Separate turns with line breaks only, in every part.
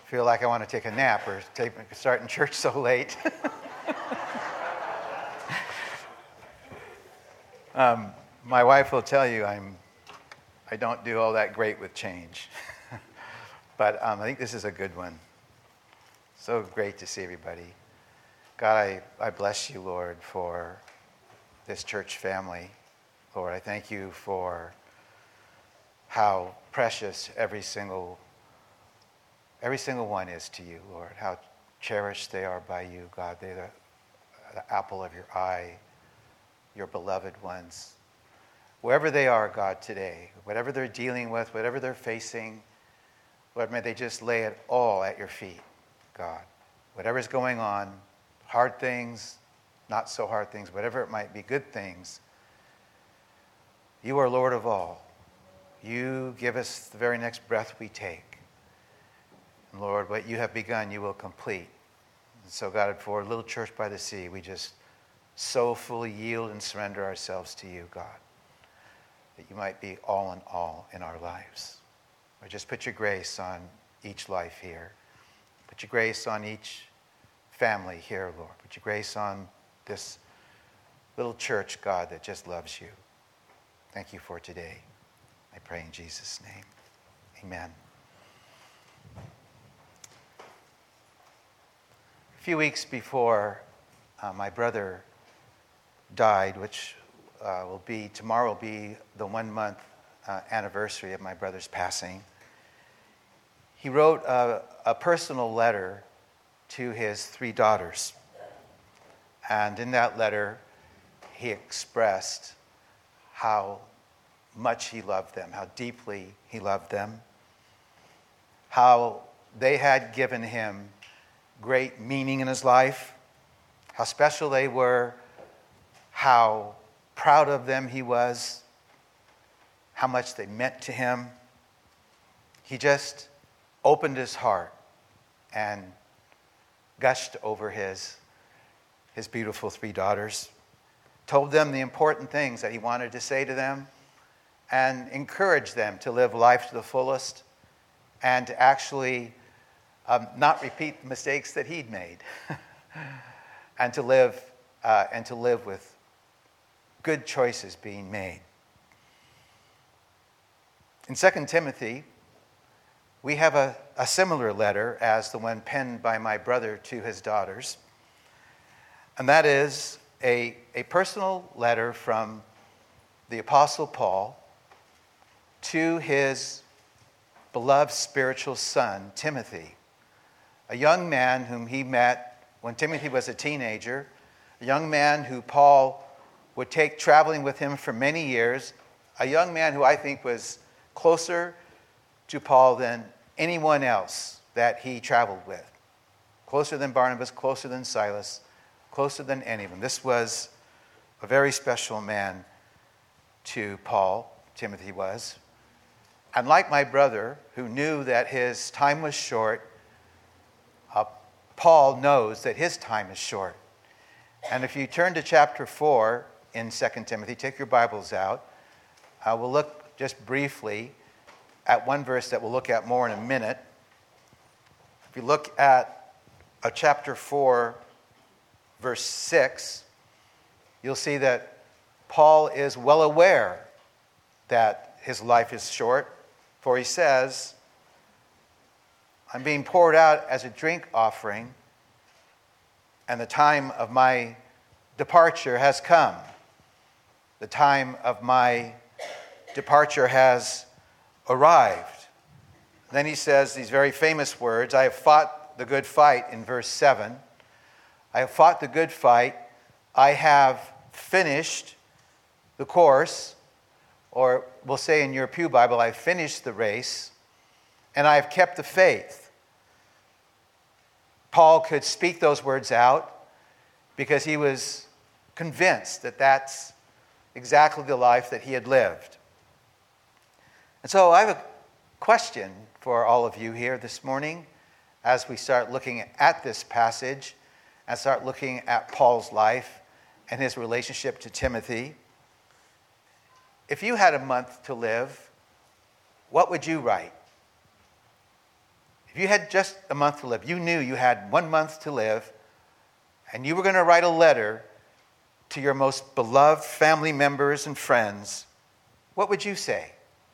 feel like I want to take a nap or starting church so late. My wife will tell you I don't do all that great with change. But I think this is a good one. So great to see everybody. God, I bless you, Lord, for this church family. Lord, I thank you for how precious every single one is to you, Lord. How cherished they are by you, God. They're the apple of your eye, your beloved ones. Wherever they are, God, today, whatever they're dealing with, whatever they're facing, Lord, may they just lay it all at your feet, God. Whatever's going on, hard things, not so hard things, whatever it might be, good things, you are Lord of all. You give us the very next breath we take. And Lord, what you have begun, you will complete. And so, God, for Little Church by the Sea, we just so fully yield and surrender ourselves to you, God, that you might be all in all in our lives. Lord, just put your grace on each life here. Put your grace on each family here, Lord. Put your grace on this little church, God, that just loves you. Thank you for today. I pray in Jesus' name. Amen. A few weeks before my brother died, which tomorrow will be the 1 month anniversary of my brother's passing, he wrote a personal letter to his 3 daughters. And in that letter, he expressed how much he loved them, how deeply he loved them, how they had given him great meaning in his life, how special they were, how proud of them he was, how much they meant to him. He just opened his heart and gushed over his beautiful 3 daughters, told them the important things that he wanted to say to them, and encouraged them to live life to the fullest and to actually not repeat the mistakes that he'd made, and to live with good choices being made. In 2 Timothy, we have a similar letter as the one penned by my brother to his daughters. And that is a personal letter from the Apostle Paul to his beloved spiritual son, Timothy, a young man whom he met when Timothy was a teenager, a young man who Paul would take traveling with him for many years, a young man who I think was closer to Paul than anyone else that he traveled with. Closer than Barnabas, closer than Silas, closer than any of them. This was a very special man to Paul, Timothy was. And like my brother, who knew that his time was short, Paul knows that his time is short. And if you turn to chapter 4 in 2 Timothy, take your Bibles out, we'll look just briefly at one verse that we'll look at more in a minute. If you look at chapter 4, verse 6, you'll see that Paul is well aware that his life is short, for he says, I'm being poured out as a drink offering, and the time of my departure has come. The time of my departure has arrived. Then he says these very famous words, I have fought the good fight, in verse 7. I have fought the good fight. I have finished the course, or we'll say in your Pew Bible, I have finished the race, and I have kept the faith. Paul could speak those words out because he was convinced that that's exactly the life that he had lived. And so I have a question for all of you here this morning as we start looking at this passage and start looking at Paul's life and his relationship to Timothy. If you had a month to live, what would you write? If you had just a month to live, you knew you had 1 month to live, and you were going to write a letter to your most beloved family members and friends, what would you say?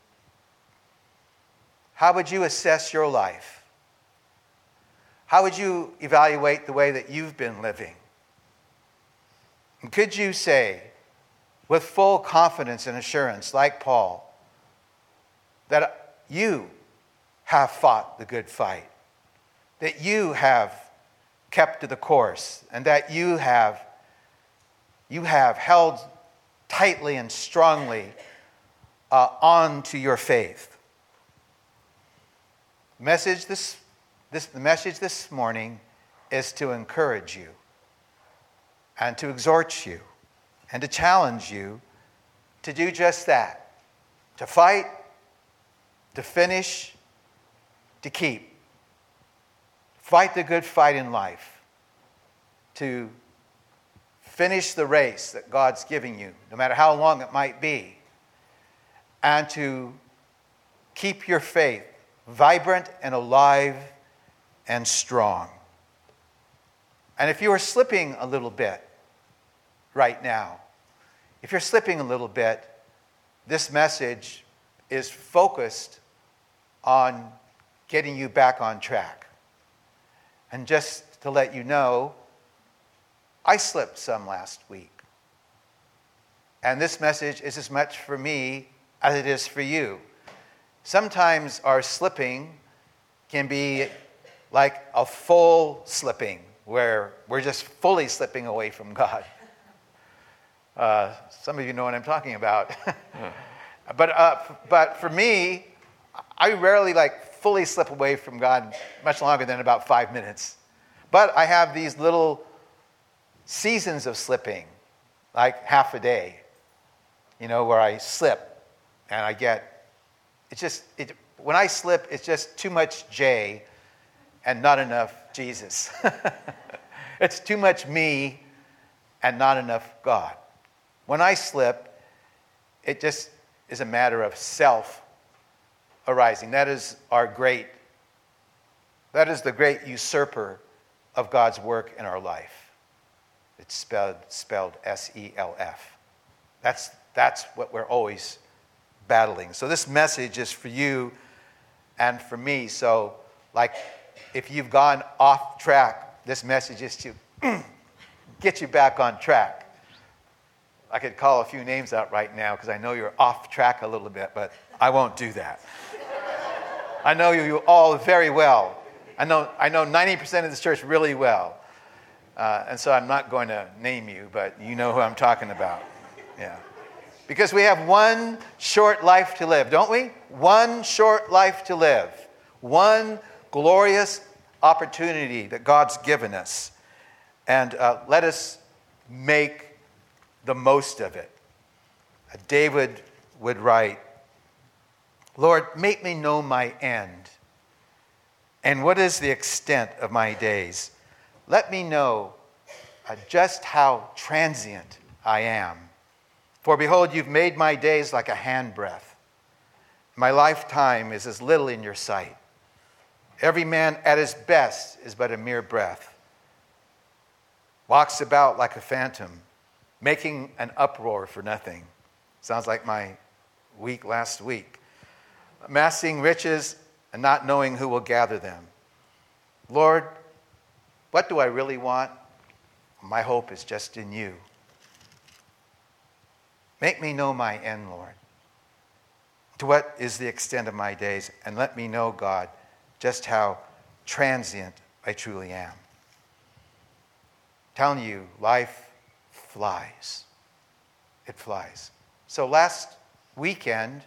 How would you assess your life? How would you evaluate the way that you've been living? And could you say, with full confidence and assurance, like Paul, that you have fought the good fight, that you have kept to the course, and that you have held tightly and strongly on to your faith? The message this morning is to encourage you and to exhort you and to challenge you to do just that, to fight, to finish, to keep. Fight the good fight in life, to finish the race that God's giving you, no matter how long it might be, and to keep your faith vibrant and alive and strong. And if you are slipping a little bit right now, if you're slipping a little bit, this message is focused on getting you back on track. And just to let you know, I slipped some last week. And this message is as much for me as it is for you. Sometimes our slipping can be like a full slipping, where we're just fully slipping away from God. Some of you know what I'm talking about. But for me, I rarely fully slip away from God much longer than about 5 minutes. But I have these little seasons of slipping, like half a day, where I slip and I get, when I slip, it's just too much J and not enough Jesus. It's too much me and not enough God. When I slip, it just is a matter of self arising. That is the great usurper of God's work in our life. It's spelled S-E-L-F. That's what we're always battling. So this message is for you and for me. So if you've gone off track, this message is to get you back on track. I could call a few names out right now because I know you're off track a little bit, but I won't do that. I know you all very well. I know 90% of this church really well. And so I'm not going to name you, but you know who I'm talking about. Yeah. Because we have one short life to live, don't we? One short life to live. One glorious opportunity that God's given us. And let us make the most of it. David would write, Lord, make me know my end. And what is the extent of my days? Let me know just how transient I am. For behold, you've made my days like a handbreadth. My lifetime is as little in your sight. Every man at his best is but a mere breath. Walks about like a phantom, making an uproar for nothing. Sounds like my week last week. Amassing riches and not knowing who will gather them. Lord, what do I really want? My hope is just in you. Make me know my end, Lord. To what is the extent of my days? And let me know, God, just how transient I truly am. Telling you, life flies. It flies. So last weekend,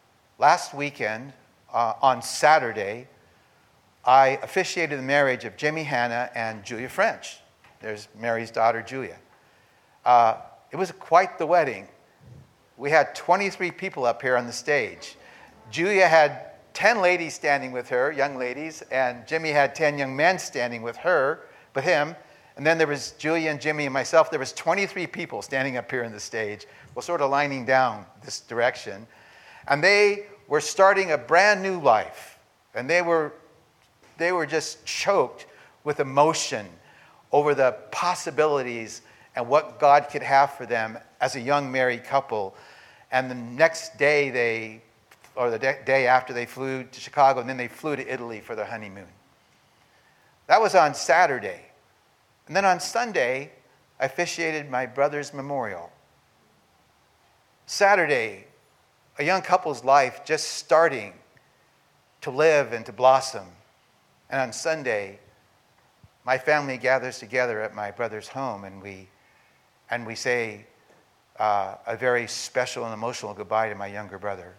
on Saturday, I officiated the marriage of Jimmy Hanna and Julia French. There's Mary's daughter, Julia. It was quite the wedding. We had 23 people up here on the stage. Julia had 10 ladies standing with her, young ladies, and Jimmy had 10 young men standing with him. And then there was Julia and Jimmy and myself. There was 23 people standing up here on the stage. Well, sort of lining down this direction. And they were starting a brand new life. And they were they were just choked with emotion over the possibilities and what God could have for them as a young married couple. And the next day day after, they flew to Chicago, and then they flew to Italy for their honeymoon. That was on Saturday. And then on Sunday, I officiated my brother's memorial. Saturday, a young couple's life just starting to live and to blossom. And on Sunday, my family gathers together at my brother's home, and we say a very special and emotional goodbye to my younger brother.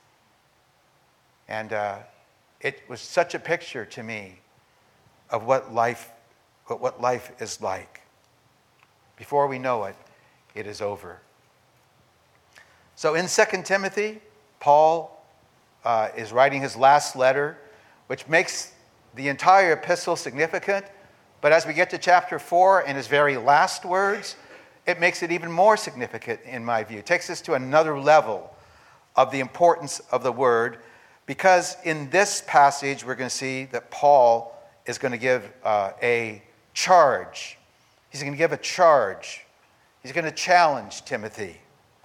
And it was such a picture to me of what life is like. Before we know it, it is over. So in 2 Timothy, Paul is writing his last letter, which makes the entire epistle significant. But as we get to chapter 4 and his very last words, it makes it even more significant in my view. It takes us to another level of the importance of the word, because in this passage we're going to see that Paul is going to give a charge. He's going to give a charge. He's going to challenge Timothy.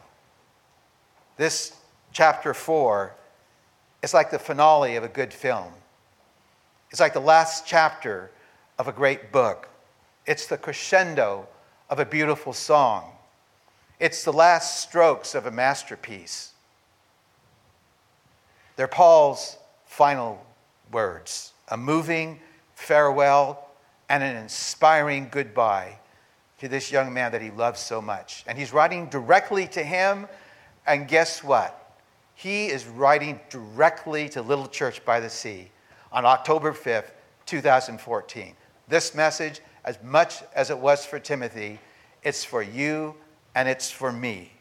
This chapter 4 is like the finale of a good film. It's like the last chapter of a great book. It's the crescendo of a beautiful song. It's the last strokes of a masterpiece. They're Paul's final words, a moving farewell and an inspiring goodbye to this young man that he loves so much. And he's writing directly to him, and guess what? He is writing directly to Little Church by the Sea on October 5th, 2014. This message, as much as it was for Timothy, it's for you and it's for me.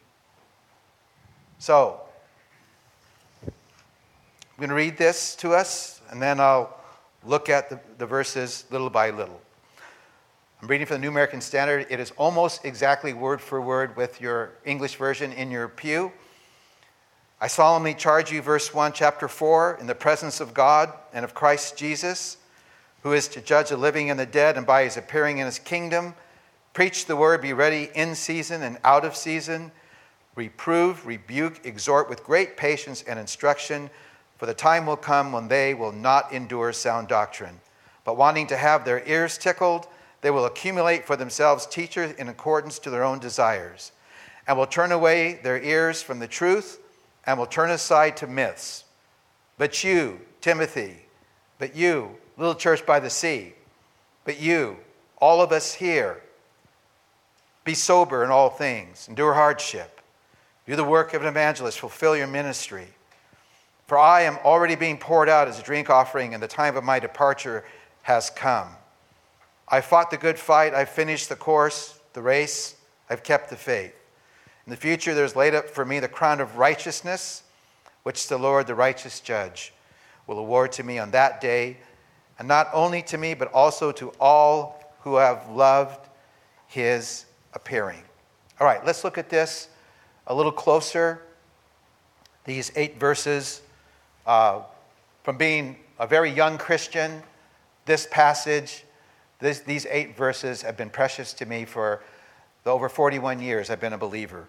So, I'm going to read this to us, and then I'll look at the verses little by little. I'm reading from the New American Standard. It is almost exactly word for word with your English version in your pew. I solemnly charge you, verse 1, chapter 4, in the presence of God and of Christ Jesus, who is to judge the living and the dead, and by his appearing in his kingdom, preach the word, be ready in season and out of season, reprove, rebuke, exhort with great patience and instruction, for the time will come when they will not endure sound doctrine, but wanting to have their ears tickled, they will accumulate for themselves teachers in accordance to their own desires, and will turn away their ears from the truth, and will turn aside to myths. But you, Timothy, but you, Little Church by the Sea, but you, all of us here, be sober in all things, endure hardship, do the work of an evangelist, fulfill your ministry. For I am already being poured out as a drink offering, and the time of my departure has come. I fought the good fight, I've finished the course, the race, I've kept the faith. In the future there is laid up for me the crown of righteousness, which the Lord, the righteous judge, will award to me on that day, and not only to me, but also to all who have loved his appearing. All right, let's look at this a little closer. These 8 verses, from being a very young Christian, this passage, these 8 verses have been precious to me for the over 41 years I've been a believer.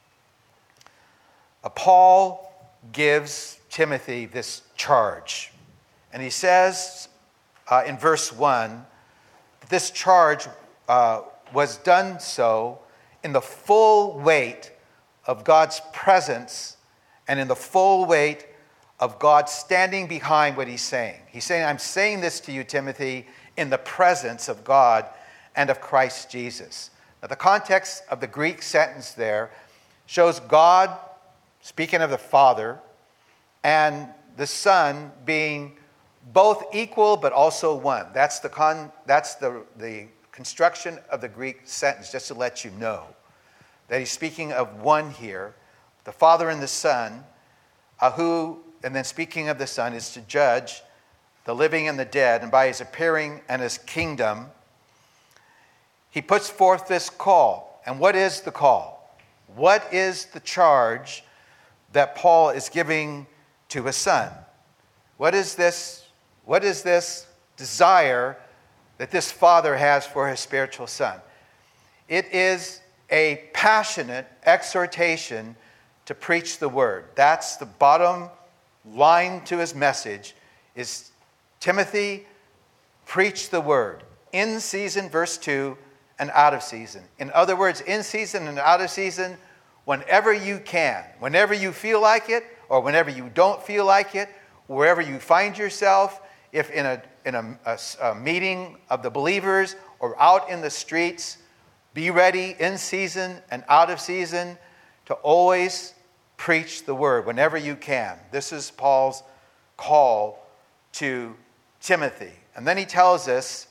Paul gives Timothy this charge. And he says in verse 1 that this charge was done so in the full weight of God's presence and in the full weight of God standing behind what he's saying. He's saying, I'm saying this to you, Timothy, in the presence of God and of Christ Jesus. Now, the context of the Greek sentence there shows God speaking of the Father and the Son being both equal but also one. That's the construction of the Greek sentence, just to let you know that he's speaking of one here, the Father and the Son, who, and then speaking of the Son, is to judge the living and the dead, and by his appearing and his kingdom, he puts forth this call. And what is the call? What is the charge that Paul is giving to his son? What is this desire that this father has for his spiritual son. It is a passionate exhortation to preach the word. That's the bottom line to his message is, Timothy, preach the word. In season, verse 2, and out of season. In other words, in season and out of season, whenever you can, whenever you feel like it, or whenever you don't feel like it, wherever you find yourself, if in a meeting of the believers or out in the streets, be ready in season and out of season to always preach the word whenever you can. This is Paul's call to Timothy. And then he tells us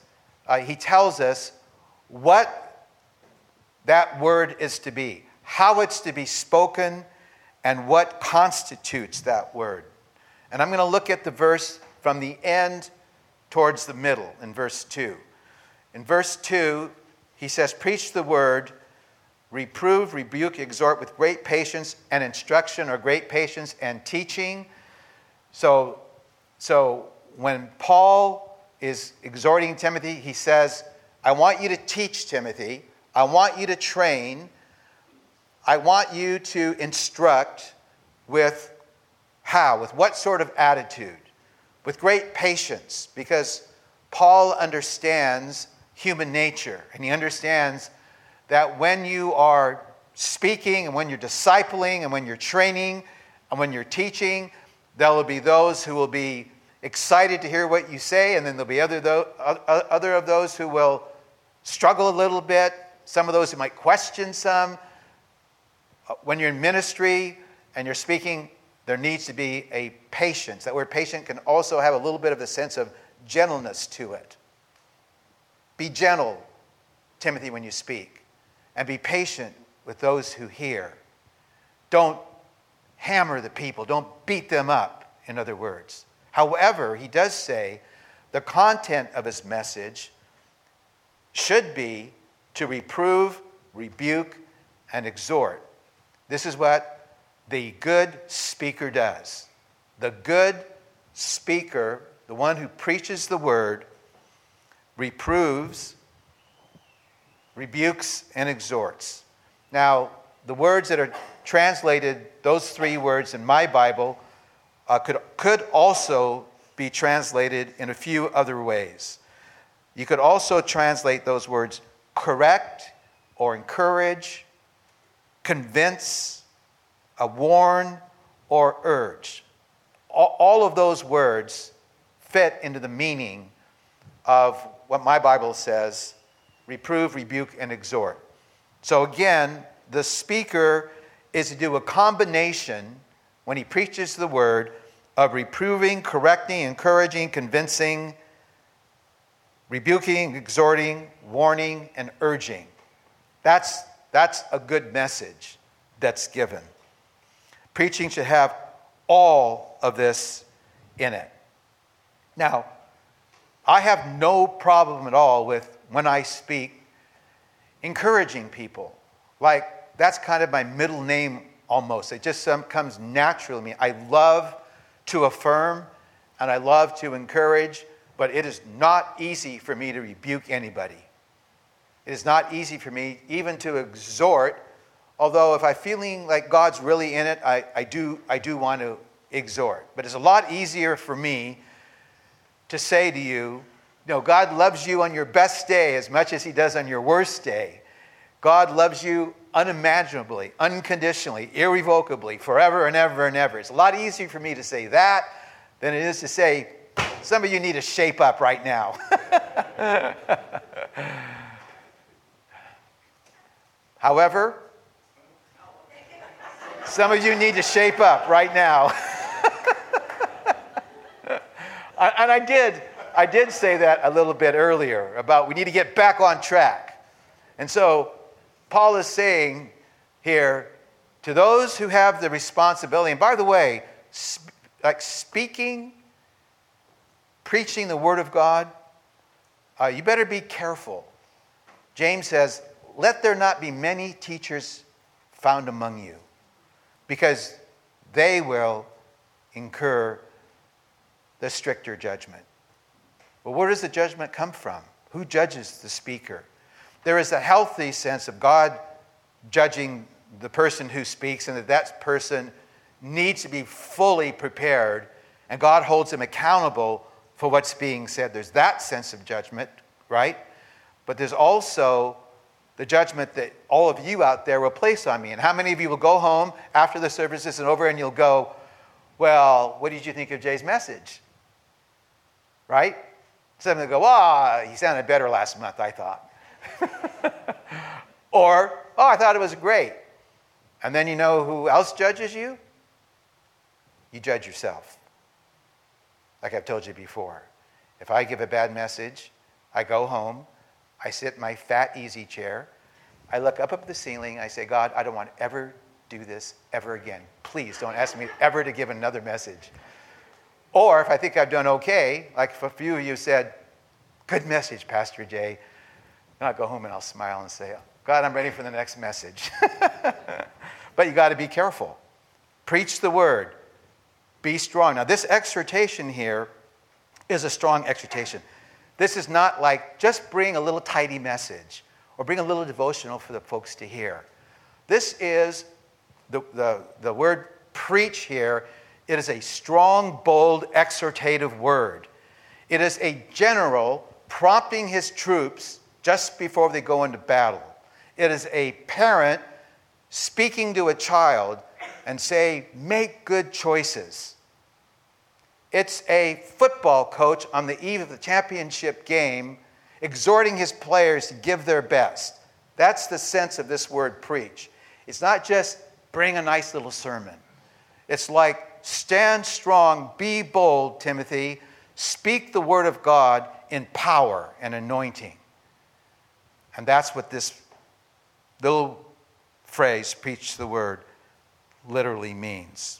what that word is to be, how it's to be spoken, and what constitutes that word. And I'm going to look at the verse from the end towards the middle in verse 2. In verse 2, he says, preach the word, reprove, rebuke, exhort with great patience and instruction, or great patience and teaching. So when Paul is exhorting Timothy, he says, I want you to teach Timothy. I want you to train. I want you to instruct with how? With what sort of attitude? With great patience, because Paul understands human nature, and he understands that when you are speaking and when you're discipling and when you're training and when you're teaching, there will be those who will be excited to hear what you say, and then there'll be other of those who will struggle a little bit, some of those who might question some. When you're in ministry and you're speaking, there needs to be a patience. That word patient can also have a little bit of the sense of gentleness to it. Be gentle, Timothy, when you speak, and be patient with those who hear. Don't hammer the people. Don't beat them up, in other words. However, he does say the content of his message should be to reprove, rebuke, and exhort. This is what the good speaker does. The good speaker, the one who preaches the word, reproves, rebukes, and exhorts. Now, the words that are translated, those three words in my Bible, could also be translated in a few other ways. You could also translate those words correct or encourage, convince, warn, or urge. All of those words fit into the meaning of what my Bible says, reprove, rebuke, and exhort. So again, the speaker is to do a combination, when he preaches the word, of reproving, correcting, encouraging, convincing, rebuking, exhorting, warning, and urging. That's a good message that's given. Preaching should have all of this in it. Now, I have no problem at all with, when I speak, encouraging people. Like, that's kind of my middle name almost. It just comes naturally to me. I love to affirm and I love to encourage, but it is not easy for me to rebuke anybody. It is not easy for me even to exhort, although if I'm feeling like God's really in it, I do want to exhort. But it's a lot easier for me to say to you, God loves you on your best day as much as he does on your worst day. God loves you unimaginably, unconditionally, irrevocably, forever and ever and ever. It's a lot easier for me to say that than it is to say, some of you need to shape up right now. However, some of you need to shape up right now. And I did say that a little bit earlier about we need to get back on track. And so Paul is saying here to those who have the responsibility, and by the way, speaking, preaching the word of God, you better be careful. James says, let there not be many teachers found among you, because they will incur the stricter judgment. Well, where does the judgment come from? Who judges the speaker? There is a healthy sense of God judging the person who speaks, and that person needs to be fully prepared, and God holds him accountable for what's being said. There's that sense of judgment, right? But there's also the judgment that all of you out there will place on me. And how many of you will go home after the service isn't over and you'll go, well, what did you think of Jay's message? Right? Some will go, he sounded better last month, I thought. Or, I thought it was great. And then you know who else judges you? You judge yourself. Like I've told you before. If I give a bad message, I go home, I sit in my fat easy chair, I look up at the ceiling, I say, God, I don't want to ever do this ever again. Please don't ask me ever to give another message. Or if I think I've done okay, like if a few of you said, good message, Pastor Jay, then I'll go home and I'll smile and say, God, I'm ready for the next message. But you got to be careful. Preach the word. Be strong. Now, this exhortation here is a strong exhortation. This is not like just bring a little tidy message or bring a little devotional for the folks to hear. This is the word preach here. It is a strong, bold, exhortative word. It is a general prompting his troops just before they go into battle. It is a parent speaking to a child and say, make good choices. It's a football coach on the eve of the championship game exhorting his players to give their best. That's the sense of this word preach. It's not just bring a nice little sermon. It's like stand strong, be bold, Timothy. Speak the word of God in power and anointing. And that's what this little phrase, preach the word, literally means.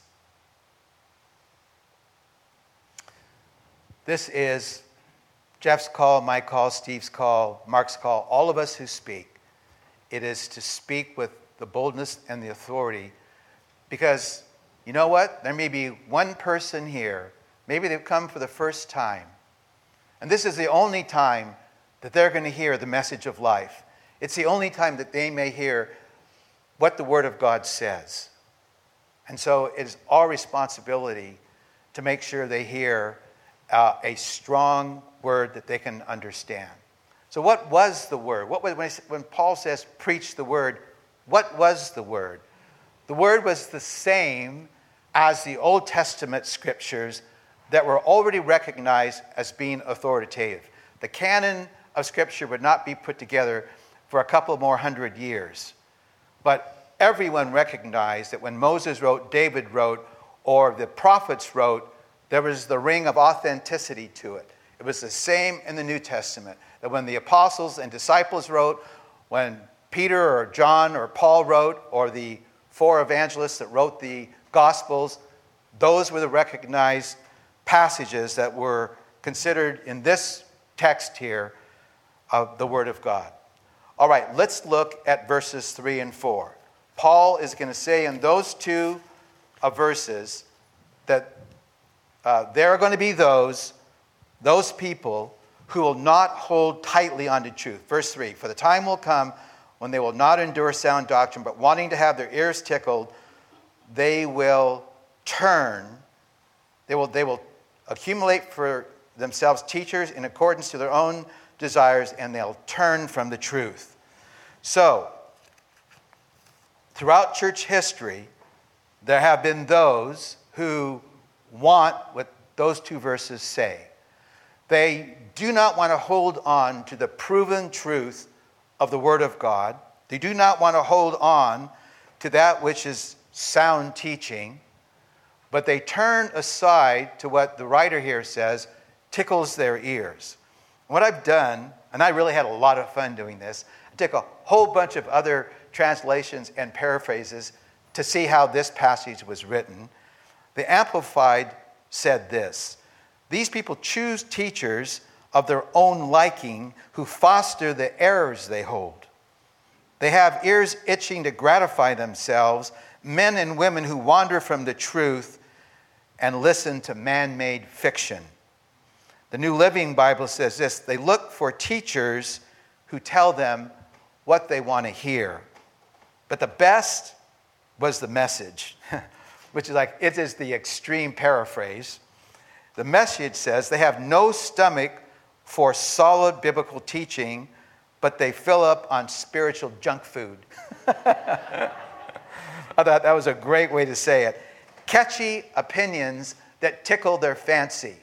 This is Jeff's call, my call, Steve's call, Mark's call, all of us who speak. It is to speak with the boldness and the authority because, you know what? There may be one person here, maybe they've come for the first time, and this is the only time that they're going to hear the message of life. It's the only time that they may hear what the Word of God says. And so it is our responsibility to make sure they hear a strong word that they can understand. So what was the word? When Paul says preach the word, what was the word? The word was the same as the Old Testament scriptures that were already recognized as being authoritative. The canon of scripture would not be put together for a couple more hundred years. But everyone recognized that when Moses wrote, David wrote, or the prophets wrote, there was the ring of authenticity to it. It was the same in the New Testament. That when the apostles and disciples wrote, when Peter or John or Paul wrote, or the four evangelists that wrote the Gospels, those were the recognized passages that were considered in this text here of the Word of God. All right, let's look at verses 3 and 4. Paul is going to say in those two verses that there are going to be those people who will not hold tightly onto truth. Verse 3, for the time will come when they will not endure sound doctrine, but wanting to have their ears tickled, they will turn. They will accumulate for themselves teachers in accordance to their own desires, and they'll turn from the truth. So, throughout church history, there have been those who want what those two verses say. They do not want to hold on to the proven truth of the Word of God. They do not want to hold on to that which is sound teaching, but they turn aside to what the writer here says tickles their ears. What I've done, and I really had a lot of fun doing this, I took a whole bunch of other translations and paraphrases to see how this passage was written. The Amplified said this: these people choose teachers of their own liking who foster the errors they hold. They have ears itching to gratify themselves, men and women who wander from the truth and listen to man-made fiction. The New Living Bible says this: they look for teachers who tell them what they want to hear. But the best was the Message, which is like, it is the extreme paraphrase. The Message says they have no stomach for solid biblical teaching, but they fill up on spiritual junk food. I thought that was a great way to say it. Catchy opinions that tickle their fancy.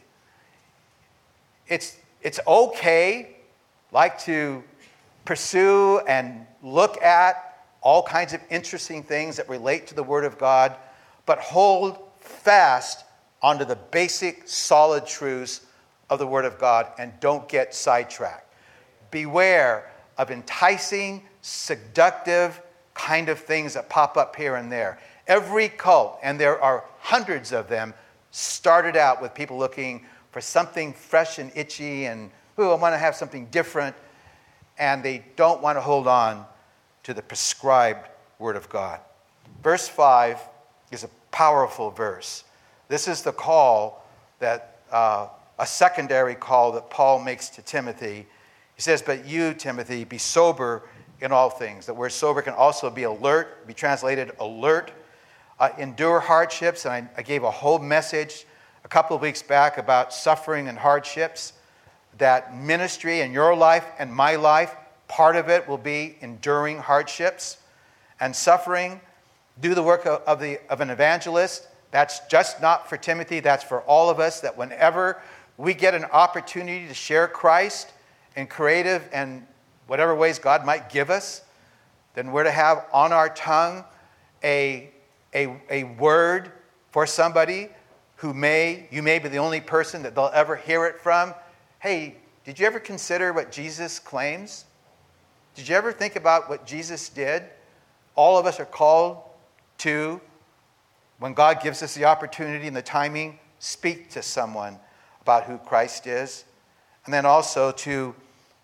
It's okay, like, to pursue and look at all kinds of interesting things that relate to the Word of God, but hold fast onto the basic, solid truths of the Word of God and don't get sidetracked. Beware of enticing, seductive kind of things that pop up here and there. Every cult, and there are hundreds of them, started out with people looking for something fresh and itchy and, I want to have something different, and they don't want to hold on to the prescribed Word of God. Verse 5 is a powerful verse. This is the call that, a secondary call that Paul makes to Timothy. He says, but you, Timothy, be sober in all things. The word sober can also be alert, be translated alert. Endure hardships, and I gave a whole message a couple of weeks back about suffering and hardships. That ministry in your life and my life, part of it will be enduring hardships and suffering. Do the work of an evangelist. That's just not for Timothy, that's for all of us, that whenever we get an opportunity to share Christ in creative and whatever ways God might give us, then we're to have on our tongue a word for somebody who you may be the only person that they'll ever hear it from. Hey, did you ever consider what Jesus claims? Did you ever think about what Jesus did? All of us are called to, when God gives us the opportunity and the timing, speak to someone about who Christ is. And then also to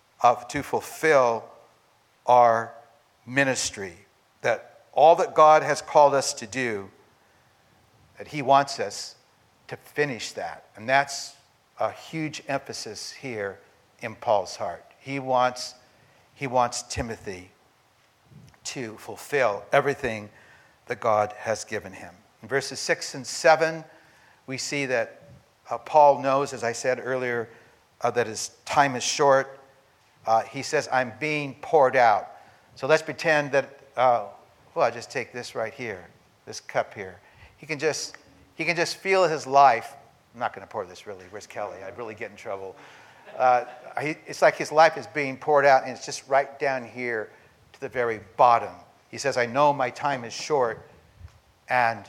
fulfill our ministry. That all that God has called us to do, that He wants us to finish that. And that's a huge emphasis here in Paul's heart. He wants Timothy to fulfill everything that God has given him. In verses 6 and 7, we see that Paul knows, as I said earlier, that his time is short. He says, I'm being poured out. So let's pretend that, I'll just take this right here, this cup here. He can just feel his life. I'm not going to pour this really. Where's Kelly? I'd really get in trouble. It's like his life is being poured out, and it's just right down here to the very bottom. He says, I know my time is short, and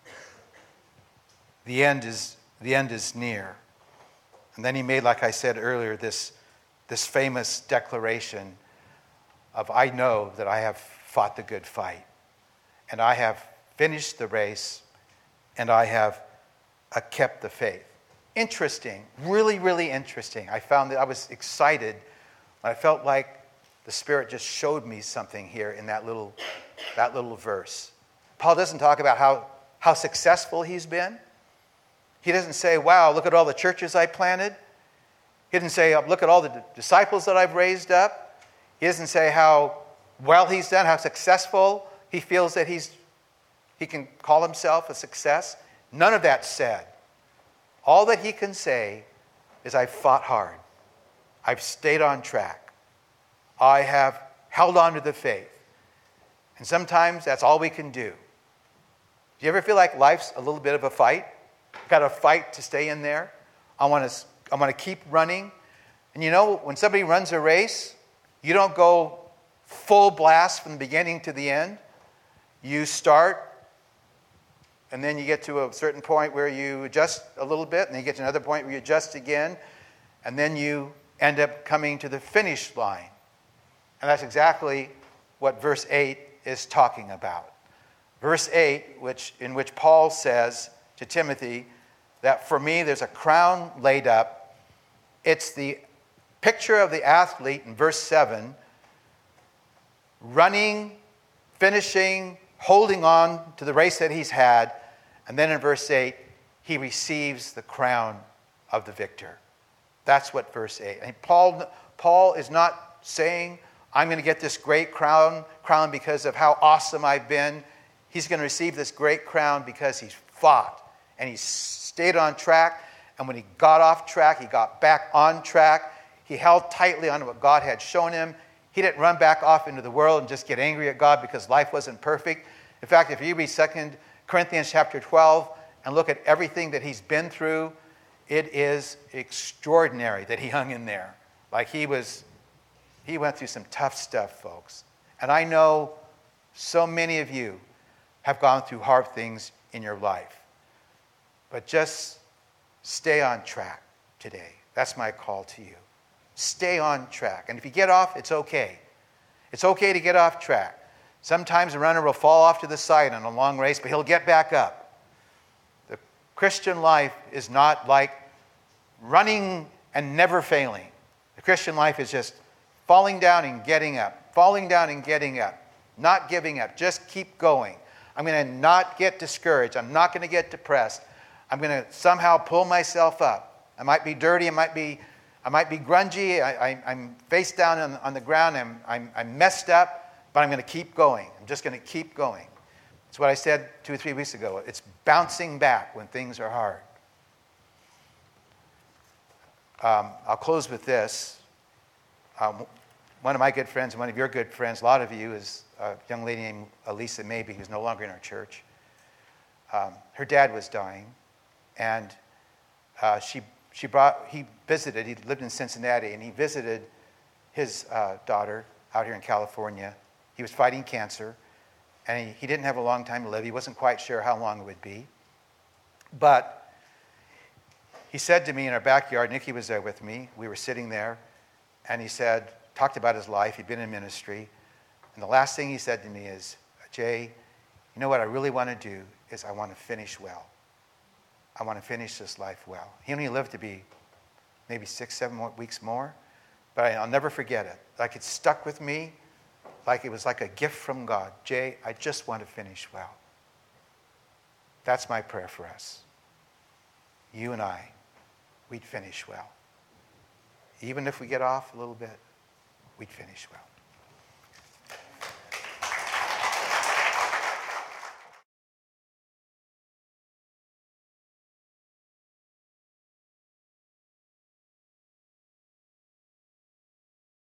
the end is near. And then he made, like I said earlier, this famous declaration of, I know that I have fought the good fight, and I have finished the race, and I have kept the faith. Interesting, really, really interesting. I found that I was excited. I felt like the Spirit just showed me something here in that little verse. Paul doesn't talk about how successful he's been. He doesn't say, wow, look at all the churches I planted. He doesn't say, look at all the disciples that I've raised up. He doesn't say how well he's done, how successful he feels that he can call himself a success. None of that's said. All that he can say is, I've fought hard. I've stayed on track. I have held on to the faith. And sometimes that's all we can do. Do you ever feel like life's a little bit of a fight? I've got to fight to stay in there. I want to keep running. And you know, when somebody runs a race, you don't go full blast from the beginning to the end. You start, and then you get to a certain point where you adjust a little bit, and then you get to another point where you adjust again, and then you end up coming to the finish line. And that's exactly what verse 8 is talking about. Verse 8, in which Paul says to Timothy that for me there's a crown laid up. It's the picture of the athlete in verse 7, running, finishing, holding on to the race that he's had. And then in verse 8, he receives the crown of the victor. That's what verse 8. And Paul is not saying, I'm going to get this great crown because of how awesome I've been. He's going to receive this great crown because he's fought and he stayed on track. And when he got off track, he got back on track. He held tightly on what God had shown him. He didn't run back off into the world and just get angry at God because life wasn't perfect. In fact, if you read 2 Corinthians chapter 12 and look at everything that he's been through, it is extraordinary that he hung in there. Like he went through some tough stuff, folks. And I know so many of you have gone through hard things in your life. But just stay on track today. That's my call to you. Stay on track. And if you get off, it's okay. It's okay to get off track. Sometimes a runner will fall off to the side on a long race, but he'll get back up. The Christian life is not like running and never failing. The Christian life is just falling down and getting up, falling down and getting up, not giving up. Just keep going. I'm going to not get discouraged. I'm not going to get depressed. I'm going to somehow pull myself up. I might be dirty. I might be grungy. I'm face down on the ground. I'm messed up, but I'm going to keep going. I'm just going to keep going. It's what I said 2 or 3 weeks ago. It's bouncing back when things are hard. I'll close with this. One of my good friends, one of your good friends, a lot of you, is a young lady named Elisa Maybe, who's no longer in our church. Her dad was dying, and he visited. He lived in Cincinnati, and he visited his daughter out here in California. He was fighting cancer, and he didn't have a long time to live. He wasn't quite sure how long it would be. But he said to me in our backyard, Nikki was there with me, we were sitting there, and he talked about his life. He'd been in ministry. And the last thing he said to me is, Jay, you know what I really want to do is I want to finish well. I want to finish this life well. He only lived to be maybe 6-7 weeks more, but I'll never forget it. Like it stuck with me, like it was like a gift from God. Jay, I just want to finish well. That's my prayer for us. You and I, we'd finish well. Even if we get off a little bit, we'd finish well.